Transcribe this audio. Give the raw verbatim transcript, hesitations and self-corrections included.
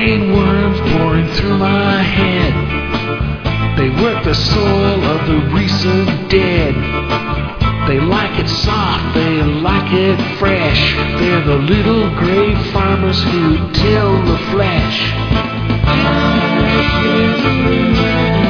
brain worms pouring through my head. They work the soul of the recent dead. They like it soft, they like it fresh. They're the little gray farmers who till the flesh.